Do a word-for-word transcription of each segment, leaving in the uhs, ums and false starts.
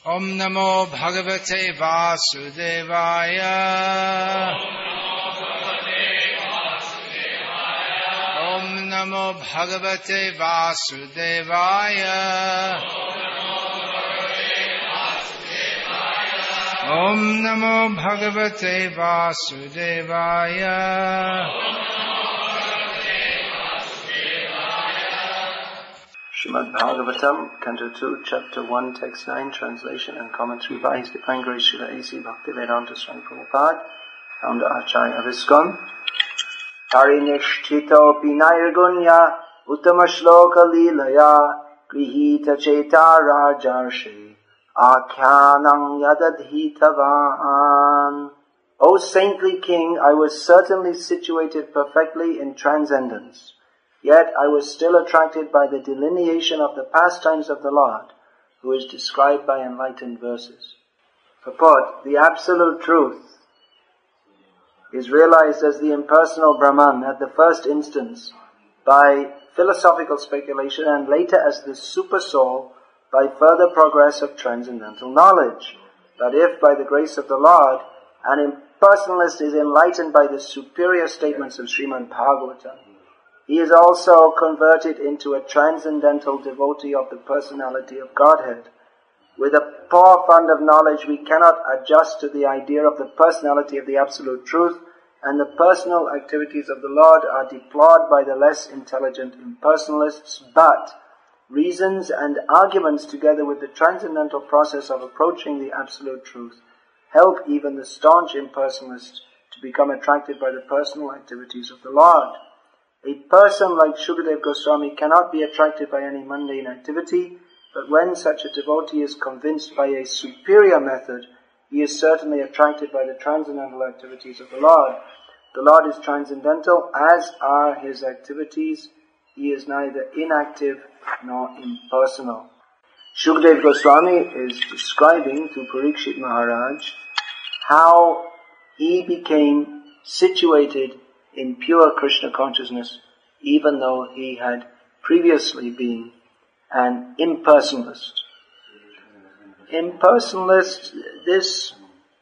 Om Namo Bhagavate Vasudevaya. Om Namo Bhagavate Vasudevaya. Om Namo Bhagavate Vasudevaya. Srimad Bhagavatam, Canto two, Chapter one, Text nine, Translation and Commentary by His Divine Grace Srila A C Bhaktivedanta Swami Prabhupada, Founder Acharya of ISKCON. Parinishthito Pinairgunya Uttama Shloka Lilaya Grihita Cheta Rajarshe Akhyanang Yadadhitavan. O saintly king, I was certainly situated perfectly in transcendence. Yet I was still attracted by the delineation of the pastimes of the Lord, who is described by enlightened verses. Purport: the absolute truth is realized as the impersonal Brahman at the first instance by philosophical speculation, and later as the super soul by further progress of transcendental knowledge. But if by the grace of the Lord an impersonalist is enlightened by the superior statements of Srimad Bhagavatam, he is also converted into a transcendental devotee of the personality of Godhead. With a poor fund of knowledge, we cannot adjust to the idea of the personality of the Absolute Truth, and the personal activities of the Lord are deplored by the less intelligent impersonalists, but reasons and arguments together with the transcendental process of approaching the Absolute Truth help even the staunch impersonalist to become attracted by the personal activities of the Lord. A person like Shukadeva Goswami cannot be attracted by any mundane activity, but when such a devotee is convinced by a superior method, he is certainly attracted by the transcendental activities of the Lord. The Lord is transcendental, as are His activities. He is neither inactive nor impersonal. Shukadeva Goswami is describing to Parikshit Maharaj how he became situated in pure Krishna consciousness, even though he had previously been an impersonalist. Impersonalist, this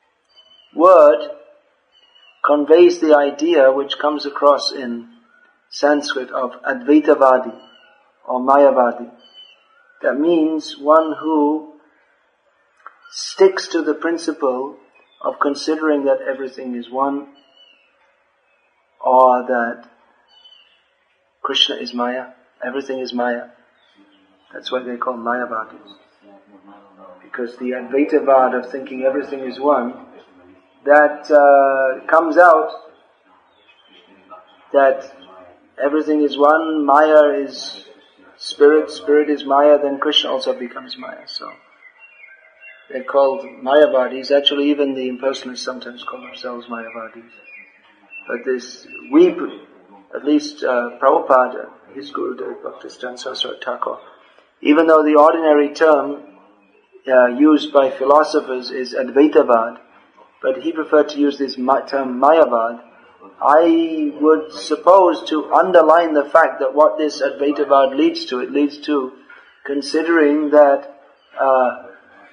word conveys the idea which comes across in Sanskrit of Advaitavadi or Mayavadi. That means one who sticks to the principle of considering that everything is one, or that Krishna is Maya, everything is Maya. That's why they call Mayavadis. Because the Advaitavad of thinking everything is one, that uh, comes out that everything is one, Maya is spirit, spirit is Maya, then Krishna also becomes Maya. So they're called Mayavadis. Actually, even the impersonalists sometimes call themselves Mayavadis. But this, we, at least uh, Prabhupada, his Guru Dev Bhaktisiddhanta Saraswati Thakur, even though the ordinary term uh, used by philosophers is Advaitavad, but he preferred to use this ma- term Mayavad, I would suppose to underline the fact that what this Advaitavad leads to, it leads to considering that uh,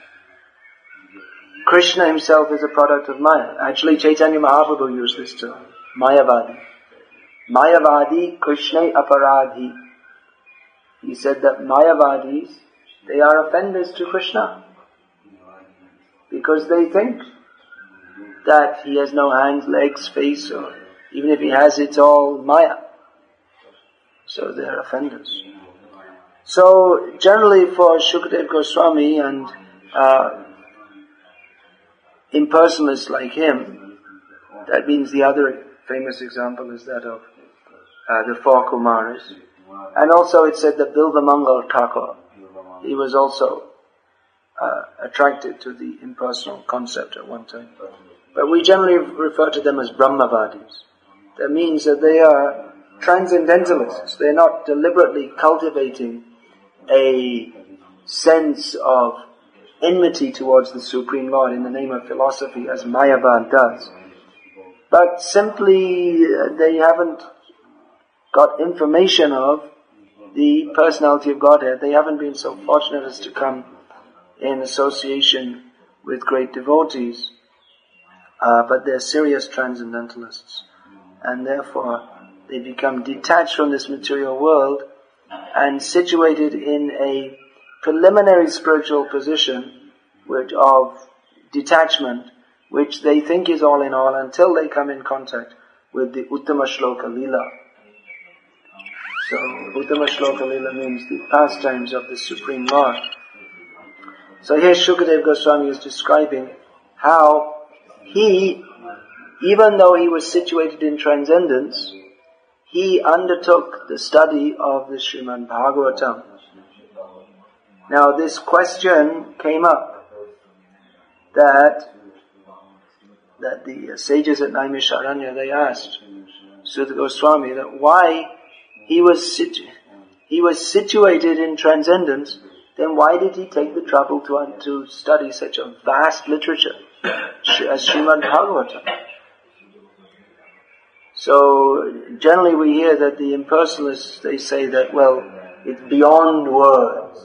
Krishna himself is a product of Maya. Actually, Chaitanya Mahaprabhu used this term, Mayavadi. Mayavadi Krishna Aparadhi. He said that Mayavadis, they are offenders to Krishna because they think that he has no hands, legs, face, or even if he has, it's all Maya. So they are offenders. So generally for Shukadeva Goswami and uh, impersonalists like him, that means the other famous example is that of uh, the four Kumaras. And also it said that Bilvamangal Thakur, he was also uh, attracted to the impersonal concept at one time. But we generally refer to them as Brahmavadis. That means that they are transcendentalists. They're not deliberately cultivating a sense of enmity towards the Supreme Lord in the name of philosophy as Mayavad does. But simply uh, they haven't got information of the personality of Godhead. They haven't been so fortunate as to come in association with great devotees, uh, but they're serious transcendentalists, and therefore they become detached from this material world and situated in a preliminary spiritual position which of detachment, which they think is all in all until they come in contact with the Uttama Shloka Lila. So, Uttama Shloka Lila means the pastimes of the Supreme Lord. So here Shukadeva Goswami is describing how he, even though he was situated in transcendence, he undertook the study of the Srimad Bhagavatam. Now this question came up that that the sages at Naimisharanya, they asked Sutta Goswami that why he was situ- he was situated in transcendence, then why did he take the trouble to to study such a vast literature as Srimad Bhagavatam? So generally we hear that the impersonalists, they say that, well, it's beyond words.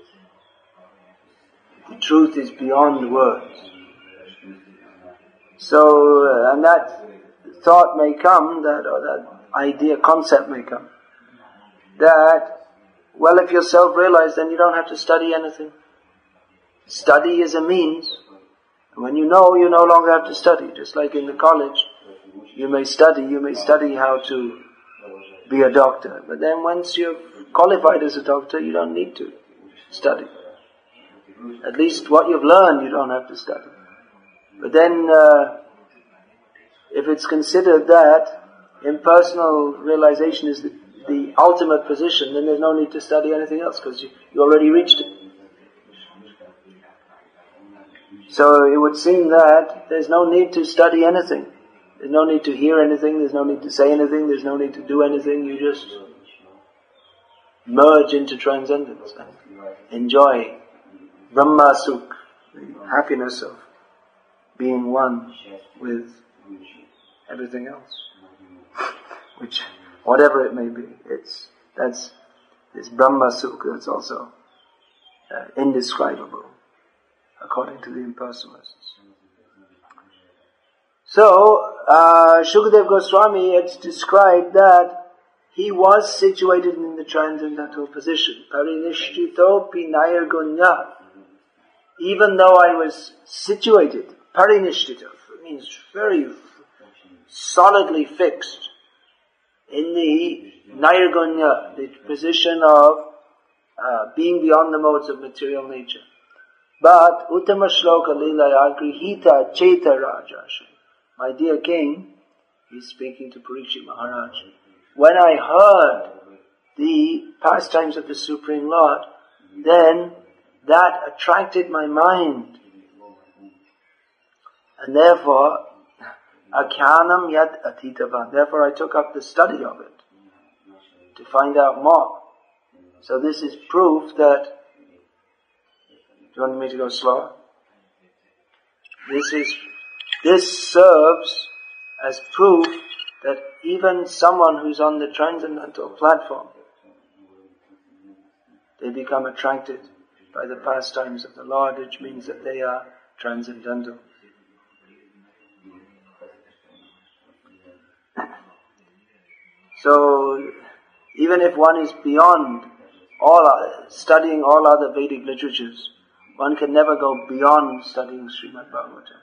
The truth is beyond words. So, uh, and that thought may come, that or that idea, concept may come, that, well, if you're self-realized, then you don't have to study anything. Study is a means. And when you know, you no longer have to study. Just like in the college, you may study, you may study how to be a doctor. But then once you're qualified as a doctor, you don't need to study. At least what you've learned, you don't have to study. But then, uh, if it's considered that impersonal realization is the, the ultimate position, then there's no need to study anything else, because you, you already reached it. So it would seem that there's no need to study anything. There's no need to hear anything, there's no need to say anything, there's no need to do anything, you just merge into transcendence and enjoy Brahma Sukh, the happiness of being one with everything else, which, whatever it may be, it's, that's, this Brahma Sukh, that's also uh, indescribable, according to the impersonalists. So, uh, Shukadeva Goswami had described that he was situated in the transcendental position. Parinishthitopi nayargunya. Even though I was situated, parinishthita, means very solidly fixed in the nayargunya, the position of uh, being beyond the modes of material nature. But Uttama Shloka Lila Agrihita Cheta Rajasha. My dear king, he's speaking to Parikshit Maharaj, when I heard the pastimes of the Supreme Lord, then that attracted my mind. And therefore, akyanam yad atitava. Therefore I took up the study of it to find out more. So this is proof that, do you want me to go slower? This is, this serves as proof that even someone who's on the transcendental platform, they become attracted by the pastimes of the Lord, which means that they are transcendental. So, even if one is beyond all other, studying all other Vedic literatures, one can never go beyond studying Srimad Bhagavatam.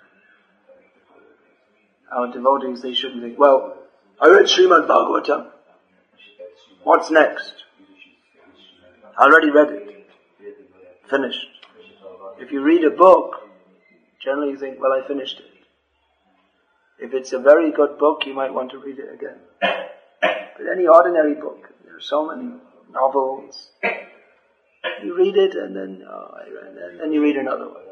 Our devotees, they shouldn't think, well, I read Srimad Bhagavatam. What's next? I already read it. Finished. If you read a book, generally you think, well, I finished it. If it's a very good book, you might want to read it again. But any ordinary book, there are so many novels. You read it and then, oh, I read it, and then you read another one.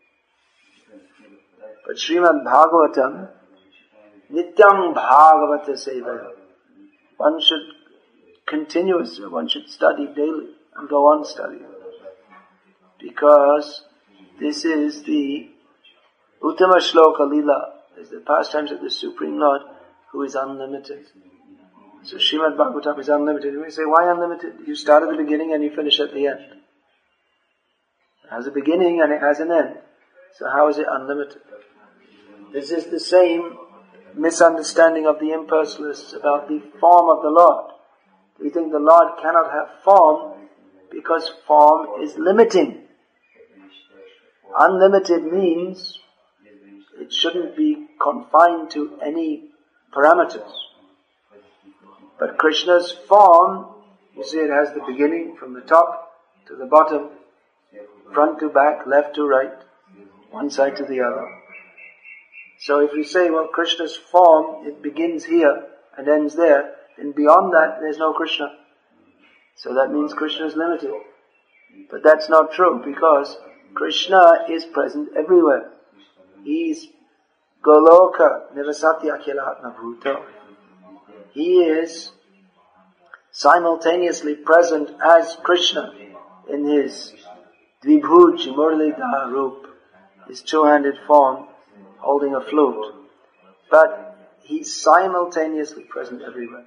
But Srimad Bhagavatam, Nityam Bhagavata Sevaya. One should continuously, one should study daily and go on studying. Because this is the Uttama Shloka Lila, is the pastimes of the Supreme Lord, who is unlimited. So Srimad Bhagavatam is unlimited. And we say, why unlimited? You start at the beginning and you finish at the end. has a beginning and it has an end. So how is it unlimited? This is the same misunderstanding of the impersonalists about the form of the Lord. We think the Lord cannot have form because form is limiting. Unlimited means it shouldn't be confined to any parameters. But Krishna's form, you see, it has the beginning from the top to the bottom, front to back, left to right, one side to the other. So if you say, well, Krishna's form, it begins here and ends there, then beyond that there's no Krishna. So that means Krishna is limited. But that's not true, because Krishna is present everywhere. He is Goloka Nivasati Akhila Atma Bhuto. He is simultaneously present as Krishna in his Dvibhuj Murlidhara Rup, his two-handed form holding a flute. But he's simultaneously present everywhere.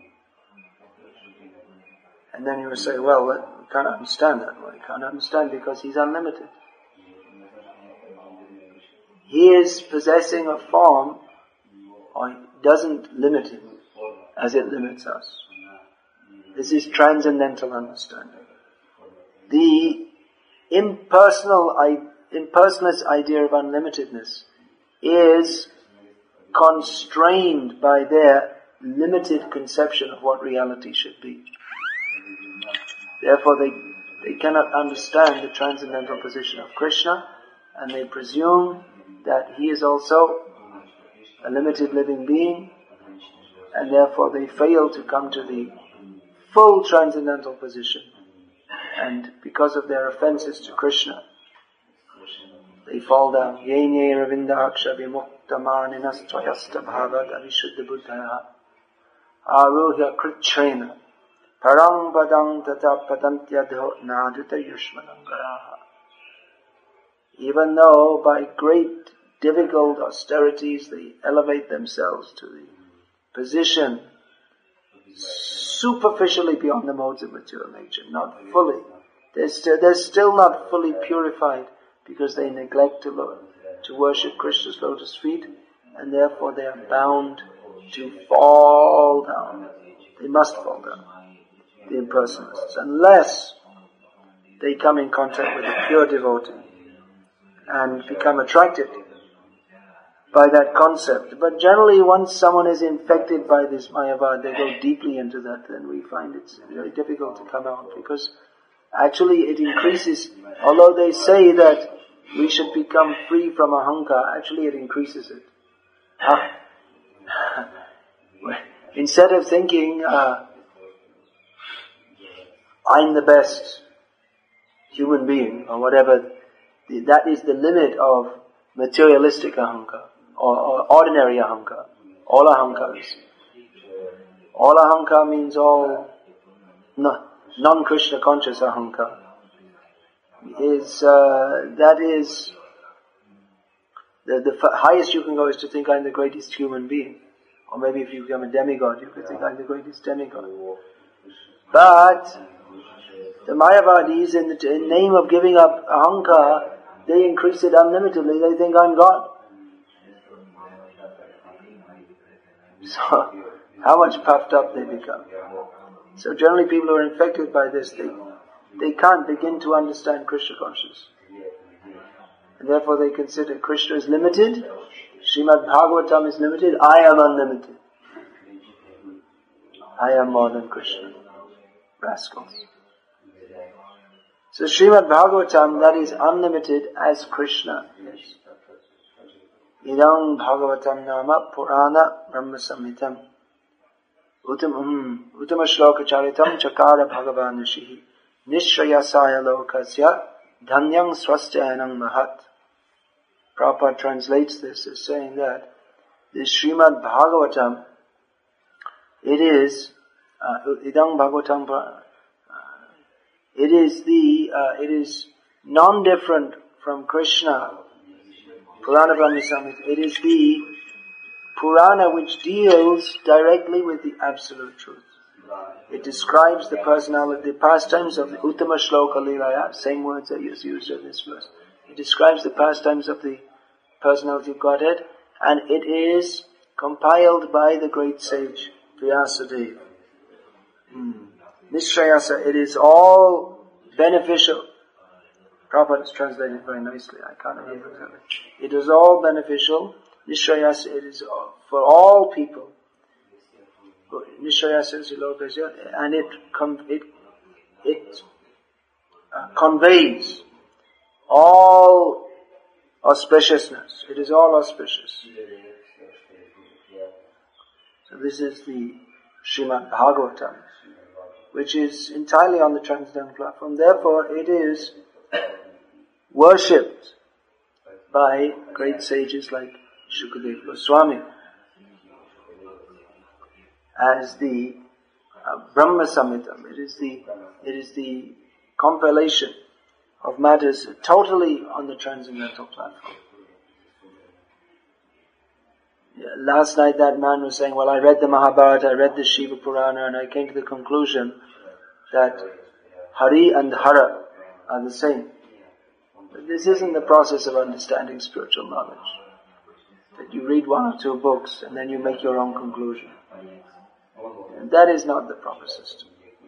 And then you will say, well, we can't understand that. Well, you can't understand because he's unlimited. He is possessing a form, or doesn't limit him as it limits us. This is transcendental understanding. The impersonal, impersonalist idea of unlimitedness is constrained by their limited conception of what reality should be. Therefore, they, they cannot understand the transcendental position of Krishna, and they presume that he is also a limited living being, and therefore they fail to come to the full transcendental position. And because of their offenses to Krishna, they fall down. Yenye ravindaksha vimuktamaninas tvayasta bhavad avishuddha buddhaya aruhya kritrena parang padang tata padantyadho nadita yushmanangaraha. Even though by great difficult austerities they elevate themselves to the position superficially beyond the modes of material nature, not fully. They're still, they're still not fully purified because they neglect to, lo- to worship Krishna's lotus feet, and therefore they are bound to fall down. They must fall down, the impersonalists, unless they come in contact with a pure devotee and become attracted by that concept. But generally, once someone is infected by this Mayavad, they go deeply into that, then we find it's very difficult to come out, because actually it increases, although they say that we should become free from ahankar, actually it increases it. Ah. Instead of thinking, uh, I'm the best human being, or whatever, that is the limit of materialistic ahankar, or, or ordinary ahankar, all ahankars. All ahankar means all no, non-Krishna conscious ahankar. Is, uh, that is, the, the f- highest you can go is to think I'm the greatest human being. Or maybe if you become a demigod, you could think I'm the greatest demigod. But the Mayavadis, in the in name of giving up ahankar, they increase it unlimitedly. They think I'm God. So, how much puffed up they become. So generally people who are infected by this, they, they can't begin to understand Krishna consciousness. And therefore they consider Krishna is limited, Srimad Bhagavatam is limited, I am unlimited. I am more than Krishna. Rascals. So Srimad Bhagavatam, that is unlimited as Krishna is. Idam Bhagavatam Nama Purana Brahma Samhitam Utam Uttama Shloka Charitam Chakara Bhagavan Rishihi Nishrayasaya Lokasya Dhanyam Swastyanam Mahat. Prabhupada translates this as saying that the Srimad Bhagavatam, it is uh, Idam Bhagavatam uh, it is the uh, it is non-different from Krishna. Purana Brahma Samhita. It is the Purana which deals directly with the absolute truth. It describes the personality, the pastimes of the Uttama Shloka Lilaya, same words that is used in this verse. It describes the pastimes of the personality of Godhead, and it is compiled by the great sage Vyasadeva. Hmm. Nishrayasa, it is all beneficial. Prabhupada has translated very nicely. I can't remember exactly. It is all beneficial. Nishrayasa, it is for all people. Nishrayasa is and it com- it it uh, conveys all auspiciousness. It is all auspicious. So this is the Srimad Bhagavatam, which is entirely on the transcendental platform. Therefore, it is worshipped by great sages like Shukadeva Goswami as the uh, Brahma Samhitam. It is the it is the compilation of matters totally on the transcendental platform. Yeah, last night that man was saying, well, I read the Mahabharata, I read the Shiva Purana, and I came to the conclusion that Hari and Hara are the same. But this isn't the process of understanding spiritual knowledge. That you read one or two books and then you make your own conclusion. And that is not the proper system.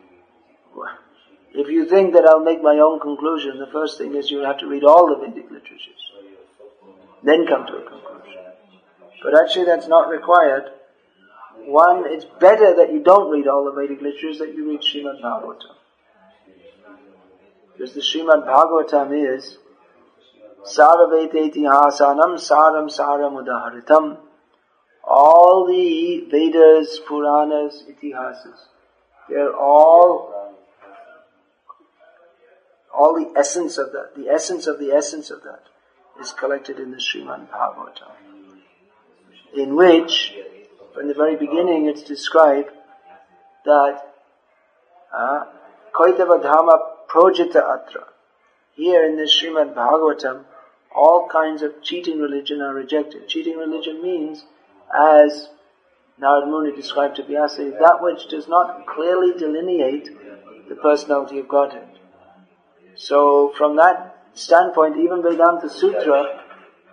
If you think that I'll make my own conclusion, the first thing is you have to read all the Vedic literatures. Then come to a conclusion. But actually that's not required. One, it's better that you don't read all the Vedic literatures, that you read Srimad Bhagavatam. Because the Srimad Bhagavatam is Saravete Itihasanam Saram Saram Udaharitam. All the Vedas, Puranas, Itihasas, they're all all the essence of that, the essence of the essence of that is collected in the Srimad Bhagavatam, in which, from the very beginning, it's described that uh, Kaitava Dhamma Projita Atra. Here in this Srimad Bhagavatam, all kinds of cheating religion are rejected. Cheating religion means, as Narad Muni described to Vyasa, that which does not clearly delineate the personality of Godhead. So from that standpoint, even Vedanta Sutra,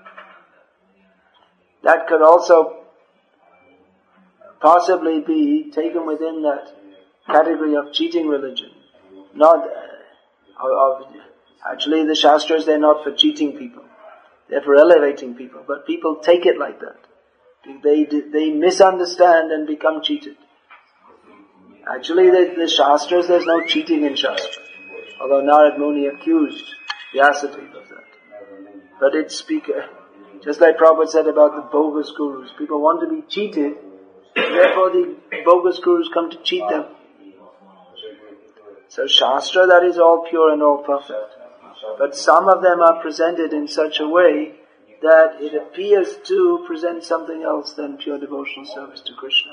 that could also possibly be taken within that category of cheating religion. Not uh, of, actually the Shastras, they're not for cheating people. They're for elevating people. But people take it like that. They they misunderstand and become cheated. Actually, the, the Shastras, there's no cheating in Shastra. Although Narad Muni accused Vyasadeva of that. But it's speak, just like Prabhupada said about the bogus gurus. People want to be cheated, therefore the bogus gurus come to cheat them. So Shastra, that is all pure and all perfect. But some of them are presented in such a way that it appears to present something else than pure devotional service to Krishna.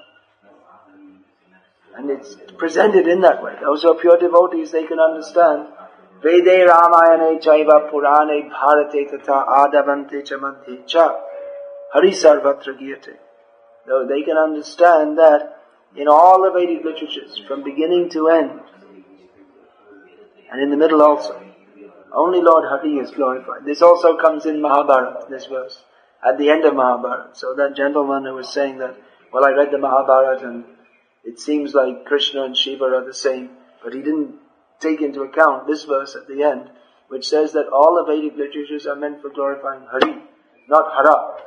And it's presented in that way. Those who are pure devotees, they can understand. Vede Ramayane Chaiva Purane Bharate Tata Adavante Chamadhe Cha Hari Sarvatra Giyate. Though they can understand that in all the Vedic literatures, from beginning to end, and in the middle also, only Lord Hari is glorified. This also comes in Mahabharata, this verse, at the end of Mahabharata. So that gentleman who was saying that, well, I read the Mahabharata and it seems like Krishna and Shiva are the same, but he didn't take into account this verse at the end, which says that all the Vedic literatures are meant for glorifying Hari, not Hara.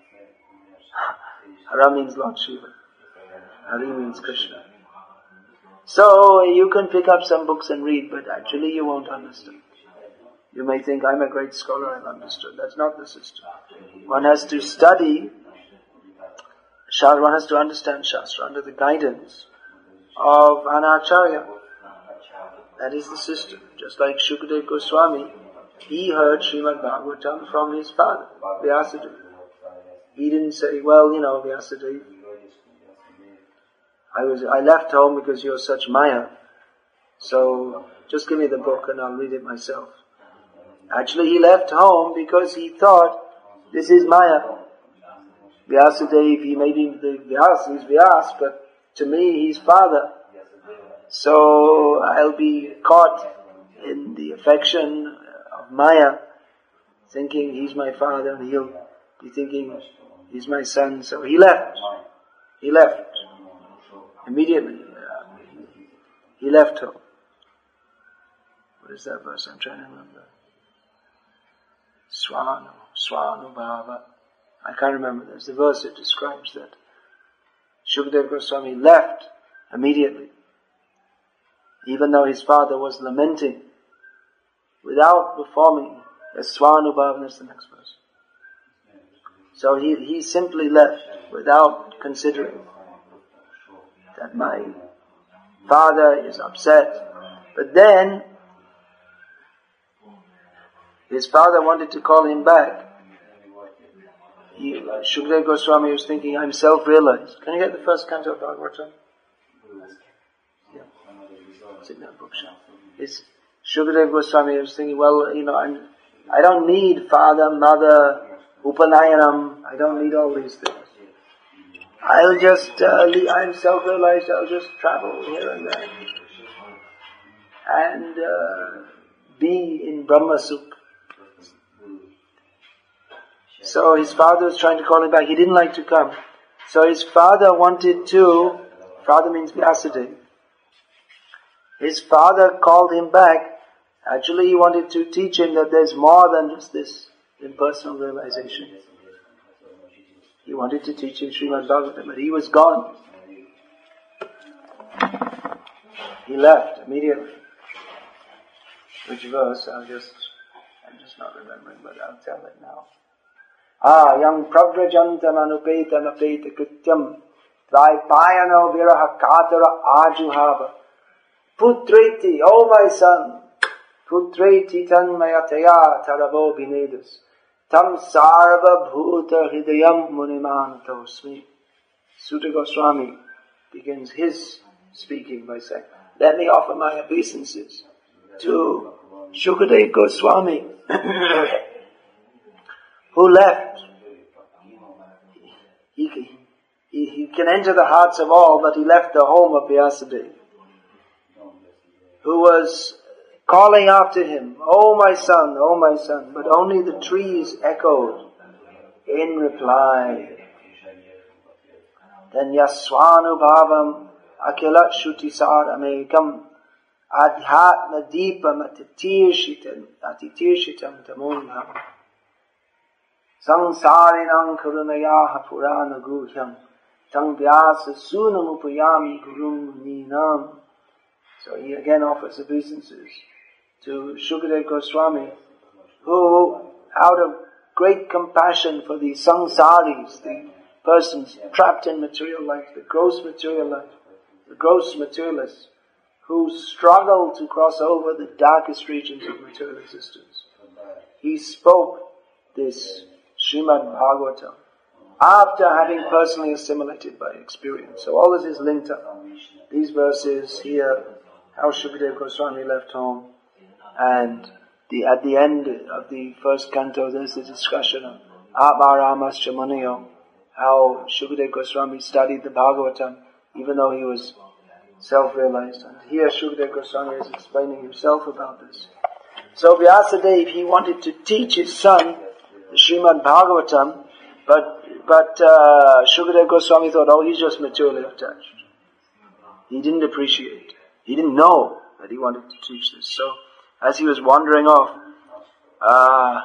Hara means Lord Shiva. Hari means Krishna. So you can pick up some books and read, but actually you won't understand. You may think, I'm a great scholar, I've understood. That's not the system. One has to study, one has to understand Shastra under the guidance of an Acharya. That is the system. Just like Shukadeva Goswami, he heard Srimad Bhagavatam from his father, Vyasadeva. He didn't say, well, you know, Vyasadeva, I was, I left home because you're such Maya, so just give me the book and I'll read it myself. Actually, he left home because he thought, this is Maya. Vyasadeva, he may be the Vyas, he's Vyas, but to me, he's father. So I'll be caught in the affection of Maya, thinking he's my father, and he'll be thinking he's my son. So he left. He left. Immediately. Uh, he left home. What is that verse? I'm trying to remember. Swanu, Swanubhava. I can't remember. There's the verse that describes that. Shukadeva Goswami left immediately, even though his father was lamenting, without performing a Swanubhava. That's the next verse. So he, he simply left without considering that my father is upset. But then, his father wanted to call him back. He, Shukadeva Goswami was thinking, I'm self-realized. Can you get the first canto of Bhagavatam? Yeah. It's in that bookshop. It's Shukadeva Goswami was thinking, well, you know, I'm, I don't need father, mother, upanayanam. I don't need all these things. I'll just, uh, I'm self-realized, I'll just travel here and there. And uh, be in Brahma Sukha. So his father was trying to call him back. He didn't like to come. So his father wanted to, father means Vyasadeva. His father called him back. Actually he wanted to teach him that there's more than just this impersonal realization. He wanted to teach him Srimad Bhagavatam, but he was gone. He left immediately. Which verse? I'll just, I'm just not remembering, but I'll tell it now. Ah, yang pravrajantam anupetam apeta krityam dvaipayano viraha katara ajuhava putreti, oh my son, putreti tanmayataya taravo binedus tam sarva bhuta hridayam munimanatosmi. Sutta Goswami begins his speaking by saying, let me offer my obeisances to Shukadeva Goswami who left. He, he, he can enter the hearts of all, but he left the home of Vyasadeva, who was calling after him, oh my son, oh my son, but only the trees echoed in reply. Then Yaswanubhavam Akila Shutisar Amerikam Adhyatma Deepam Atitirshhitam Atitirshhitam Tamunham Samsarinam Karunayaha Purana Guhyam Tang Vyasa Sunam Upayami Gurum Ninam. So he again offers obeisances to Shukadeva Goswami, who, out of great compassion for the samsaris, the persons trapped in material life, the gross material life, the gross materialists, who struggle to cross over the darkest regions of material existence, he spoke this Srimad Bhagavatam after having personally assimilated by experience. So all this is linked up. These verses here, how Shukadeva Goswami left home, and the, at the end of the first canto there's a discussion of Abharamascha Muniyo, how Shukadeva Goswami studied the Bhagavatam even though he was self-realized. And here Shukadeva Goswami is explaining himself about this. So Vyasadeva, he wanted to teach his son the Srimad Bhagavatam, but but uh, Shukadeva Goswami thought, oh, he's just materially attached. He didn't appreciate. He didn't know that he wanted to teach this. So as he was wandering off, uh,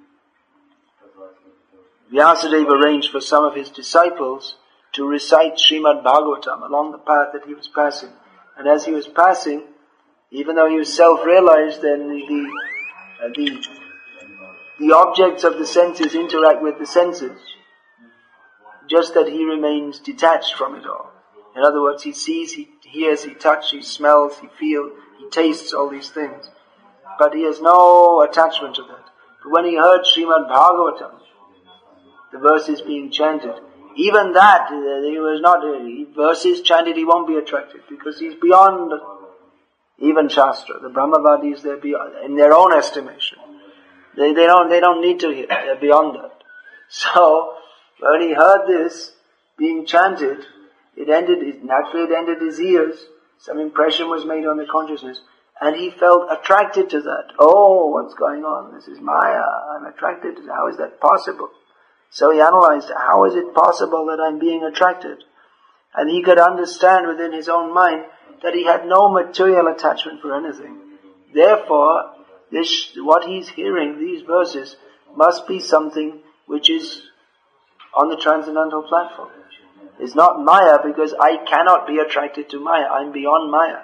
Vyasadeva arranged for some of his disciples to recite Srimad Bhagavatam along the path that he was passing. And as he was passing, even though he was self-realized, then the the, uh, the the objects of the senses interact with the senses, just that he remains detached from it all. In other words, he sees, he hears, he touches, he smells, he feels, he tastes all these things, but he has no attachment to that. But when he heard Srimad Bhagavatam, the verses being chanted, even that, uh, he was not, uh, verses chanted, he won't be attracted, because he's beyond even Shastra. The Brahmavadis, they're beyond, in their own estimation. They, they don't, they don't need to hear, they're beyond that. So, when he heard this being chanted, it ended, naturally it ended his ears, some impression was made on the consciousness, and he felt attracted to that. Oh, what's going on? This is Maya. I'm attracted to that. How is that possible? So he analyzed, how is it possible that I'm being attracted? And he could understand within his own mind that he had no material attachment for anything. Therefore, this, what he's hearing, these verses, must be something which is on the transcendental platform. It's not Maya, because I cannot be attracted to Maya. I'm beyond Maya.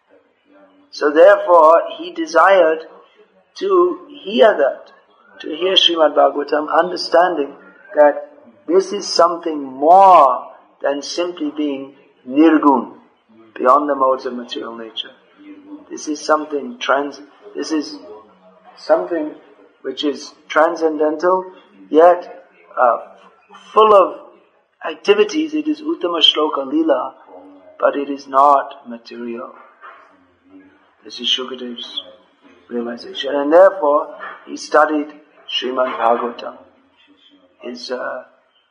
So therefore, he desired to hear that, to hear Srimad Bhagavatam, understanding that this is something more than simply being nirgun, beyond the modes of material nature. This is something trans, this is something which is transcendental, yet uh, full of activities. It is Uttama Shloka Lila, but it is not material. This is Shukadev's realization. And therefore, he studied Srimad Bhagavatam. His, uh,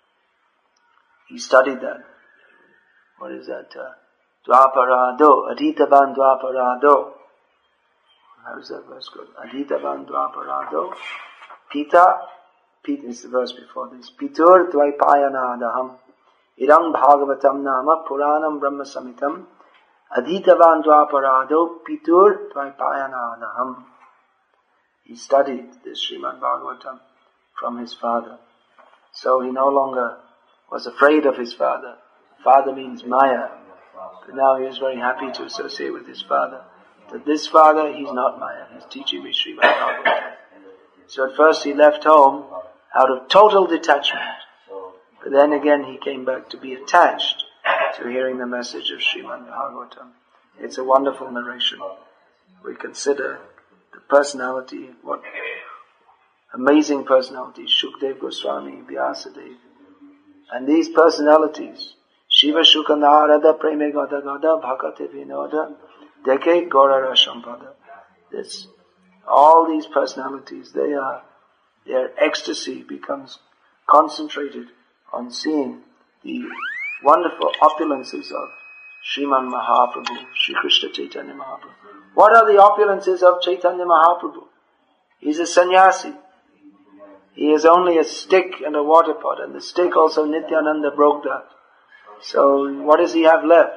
he studied that. What is that? Uh, Dvaparado, Adhitavan Dvaparado. How is that verse called? Adhitavan Dvaparado. Pita, Pita is the verse before this. Pitur Dvaipayanadaham. Idam Bhagavatam Nama Puranam Brahma Samitam. Adhitavan Dvaparado. Pitur Dvaipayanadaham. He studied this Srimad Bhagavatam from his father. So he no longer was afraid of his father. Father means Maya. But now he is very happy to associate with his father. That this father, he's not Maya. He's teaching me Srimad Bhagavatam. So at first he left home out of total detachment. But then again he came back to be attached to hearing the message of Srimad Bhagavatam. It's a wonderful narration. We consider the personality, what amazing personalities, Shukdev Goswami, Vyasadeva. And these personalities, Shiva Shuka Narada Preme Gada Gada Bhakate Vinoda Deke Gaurara Sampada. This, all these personalities, they are, their ecstasy becomes concentrated on seeing the wonderful opulences of Sriman Mahaprabhu, Sri Krishna Chaitanya Mahaprabhu. What are the opulences of Chaitanya Mahaprabhu? He's a sannyasi. He is only a stick and a water pot, and the stick also Nityananda broke that. So what does he have left?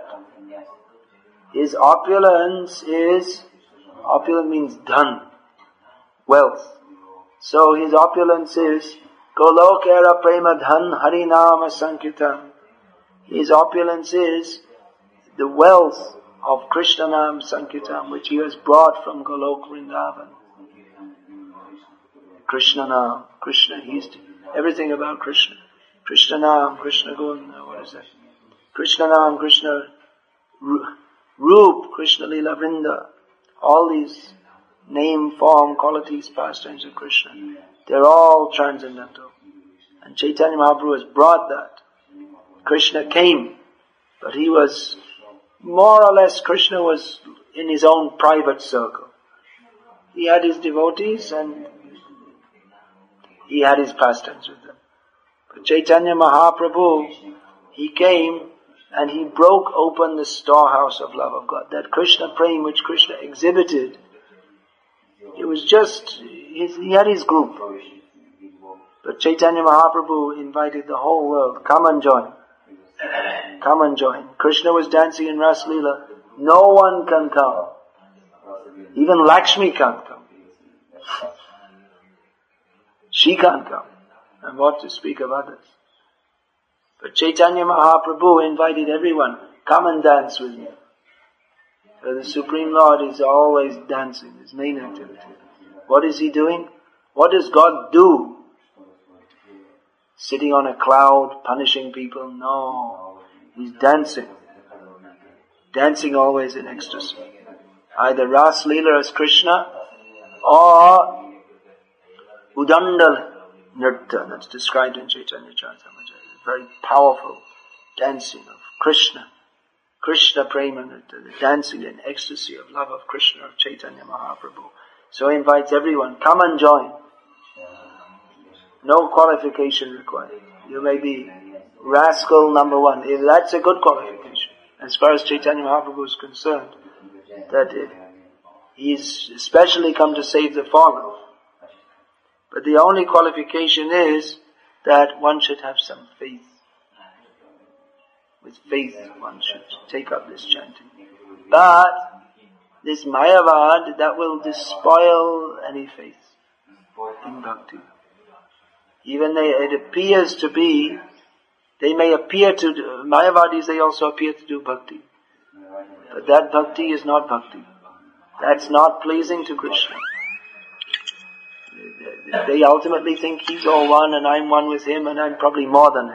His opulence is, opulence means dhan, wealth. So his opulence is Golokera Prema Dhan Harinama Sankirtan. His opulence is the wealth of Krishnanam Sankirtan, which he has brought from Golok Vrindavan. Krishnanam, Krishna, he's everything about Krishna. Krishnanam, Krishna Govinda, what is that? Krishnanam, Krishna Roop, Krishna Lila Vrinda. All these name, form, qualities, pastimes of Krishna, they're all transcendental. And Chaitanya Mahaprabhu has brought that. Krishna came, but he was, more or less, Krishna was in his own private circle. He had his devotees and he had his pastimes with them. But Chaitanya Mahaprabhu, he came and he broke open the storehouse of love of God. That Krishna prema which Krishna exhibited, it was just, his, he had his group. But Chaitanya Mahaprabhu invited the whole world, come and join. Come and join. Krishna was dancing in Ras Leela. No one can come. Even Lakshmi can't come. She can't come. And what to speak of others. But Chaitanya Mahaprabhu invited everyone, come and dance with me. So the Supreme Lord is always dancing, his main activity. What is he doing? What does God do? Sitting on a cloud, punishing people? No. He's dancing. Dancing always in ecstasy. Either Ras Leela as Krishna or Udandal Nirta, that's described in Chaitanya Charitamrita. Very powerful dancing of Krishna. Krishna Prema Nirta, the dancing in ecstasy of love of Krishna, of Chaitanya Mahaprabhu. So he invites everyone, come and join. No qualification required. You may be rascal number one. If that's a good qualification. as far as Chaitanya Mahaprabhu is concerned, that it, he's especially come to save the fallen. But the only qualification is that one should have some faith. With faith one should take up this chanting. But this Mayavad, that will despoil any faith in bhakti. Even they, it appears to be, they may appear to do, Mayavadis, they also appear to do bhakti. But that bhakti is not bhakti. That's not pleasing to Krishna. They ultimately think he's all one and I'm one with him and I'm probably more than him.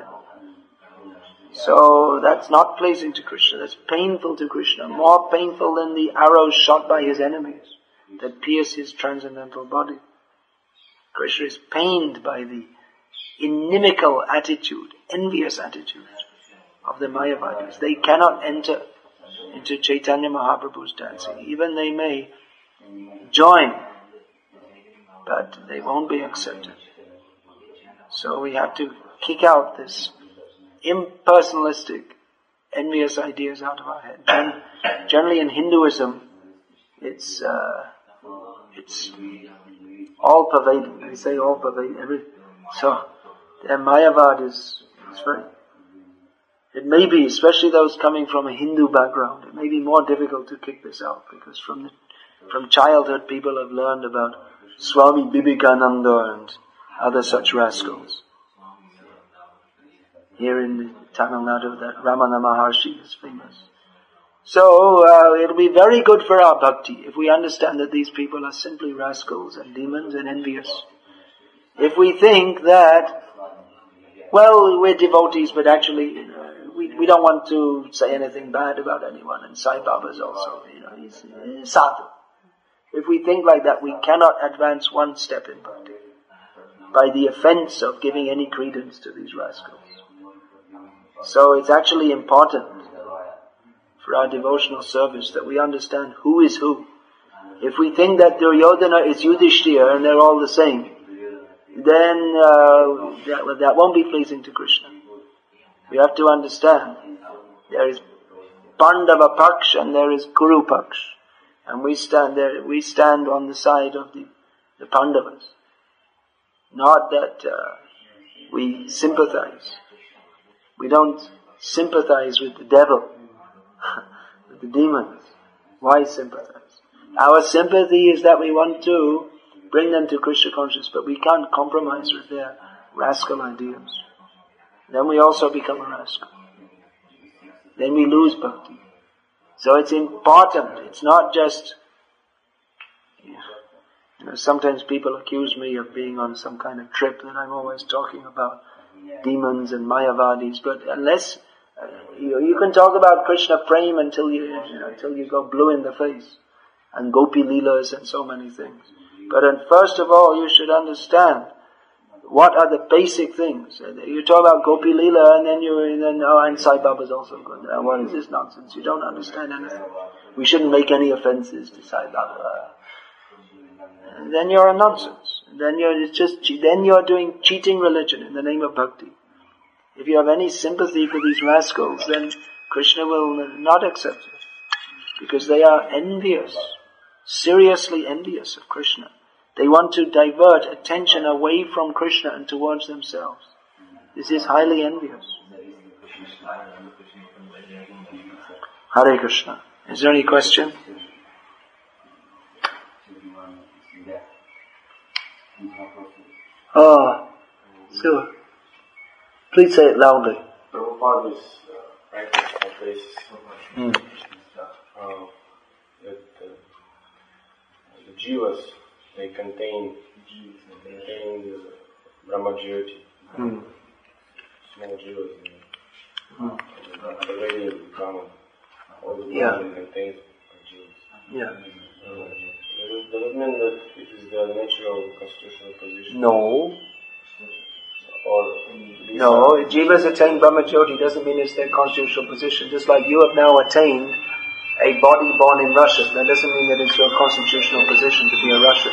So that's not pleasing to Krishna. That's painful to Krishna. More painful than the arrows shot by his enemies that pierce his transcendental body. Krishna is pained by the inimical attitude, envious attitude of the Mayavadis. They cannot enter into Chaitanya Mahaprabhu's dancing. Even they may join, but they won't be accepted. So we have to kick out this impersonalistic, envious ideas out of our head. And generally in Hinduism, it's uh, it's all pervading. They say all pervading. Every, so their Mayavad is, is very. It may be, especially those coming from a Hindu background, it may be more difficult to kick this out because from the, from childhood people have learned about Swami Vivekananda and other such rascals. Here in Tamil Nadu, that Ramana Maharshi is famous. So, uh, it'll be very good for our bhakti if we understand that these people are simply rascals and demons and envious. If we think that, well, we're devotees, but actually, you know, we, we don't want to say anything bad about anyone, and Sai Baba's also, you know, he's, he's sadhu. If we think like that, we cannot advance one step in bhakti by the offense of giving any credence to these rascals. So it's actually important for our devotional service that we understand who is who. If we think that Duryodhana is Yudhishthira and they're all the same, then uh, that, that won't be pleasing to Krishna. We have to understand there is Pandava Paksh and there is Kuru Paksh. And we stand there, we stand on the side of the, the Pandavas. Not that uh, we sympathize. We don't sympathize with the devil, with the demons. Why sympathize? Our sympathy is that we want to bring them to Krishna consciousness, but we can't compromise with their rascal ideas. Then we also become a rascal. Then we lose bhakti. So it's important. It's not just, you know, sometimes people accuse me of being on some kind of trip that I'm always talking about demons and Mayavadis, but unless uh, you, you can talk about Krishna Prem until you, you know, until you go blue in the face, and Gopi Leelas and so many things. But and first of all, you should understand what are the basic things. You talk about Gopi Leela and then you, and then, oh, and Sai Baba's also good. Now, what is this nonsense? You don't understand anything. We shouldn't make any offenses to Sai Baba. And then you're a nonsense. Then you're it's just, then you're doing cheating religion in the name of bhakti. If you have any sympathy for these rascals, then Krishna will not accept it. Because they are envious, seriously envious of Krishna. They want to divert attention away from Krishna and towards themselves. This is highly envious. Hare Krishna. Is there any question? Oh, so please say it loudly. Prabhupada's uh, practice of this Mm. uh, that uh, the jivas, they contain they contain the Brahmajyoti, Mm. small jivas, Mm. the radiant Brahman, all the Yeah. Brahman contains jivas. Yeah. Uh, does it mean that it is the natural constitutional position? No. Or No, Jivas attain Brahmajyoti doesn't mean it's their constitutional position. Just like you have now attained a body born in Russia, that doesn't mean that it's your constitutional position to be a Russian.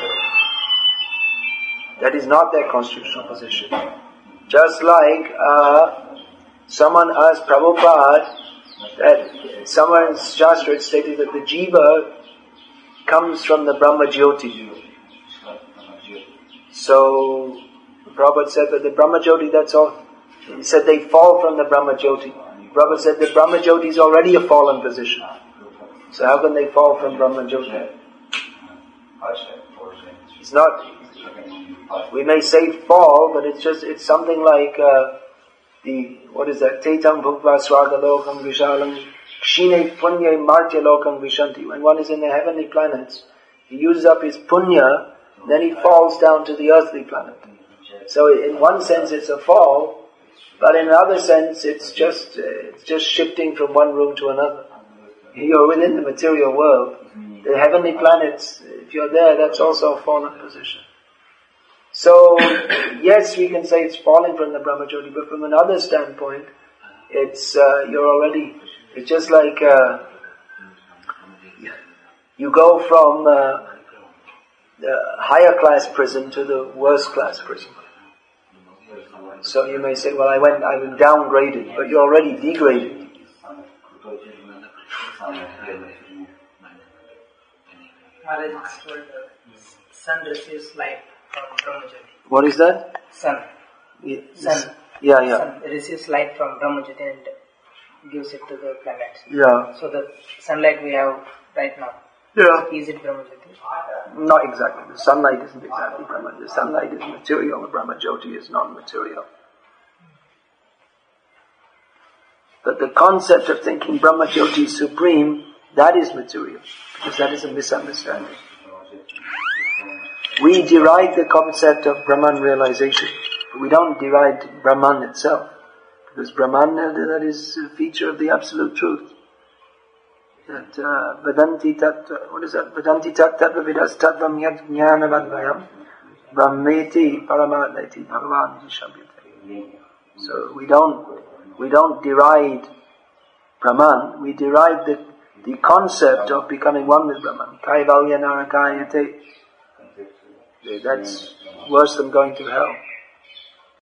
That is not their constitutional position. Just like uh, someone asked Prabhupada, That somewhere in Shastra it's stated that the jiva comes from the Brahma Jyoti. So Prabhupada said that the Brahma Jyoti, that's all. He said they fall from the Brahma Jyoti. Prabhupada said the Brahma Jyoti is already a fallen position. So how can they fall from Brahma Jyoti? It's not, we may say fall, but it's just, it's something like uh, the, what is that? Tetam bhukva swagalokam vishalam kshine punya martya lokam vishanti. When one is in the heavenly planets, he uses up his punya, then he falls down to the earthly planet. So in one sense it's a fall, but in another sense it's just, uh, it's just shifting from one room to another. You're within the material world. The heavenly planets, if you're there, that's also a fallen position. So, yes, we can say it's falling from the Brahma Jyoti, but from another standpoint, it's, uh, you're already, it's just like, uh, you go from, uh, the higher class prison to the worst class prison. So you may say, well, I went, I was downgraded, but you're already degraded. Sun receives light from Brahma Jyoti. What is that? Sun. Yeah, Sun. Yeah, yeah. Sun receives light from Brahma Jyoti and gives it to the planets. Yeah. So the sunlight we have right now, Yeah. is it Brahma Jyoti? Not exactly. The sunlight isn't exactly Brahma. The sunlight is material. The Brahma Jyoti is non-material. But the concept of thinking Brahma Jyoti is supreme, that is material. Because that is a misunderstanding. We deride the concept of Brahman realization. But we don't deride Brahman itself. Because Brahman, that is a feature of the absolute truth. That uh, Vedanti tat, what is that? Vedanti tat tattva vidas tattvam yad jnana vadvayam brahmeti paramatneti bhagavan jishabhyate. So we don't, we don't deride Brahman, we deride the, the concept of becoming one with Brahman. Kaivalya narakayate. That's worse than going to hell.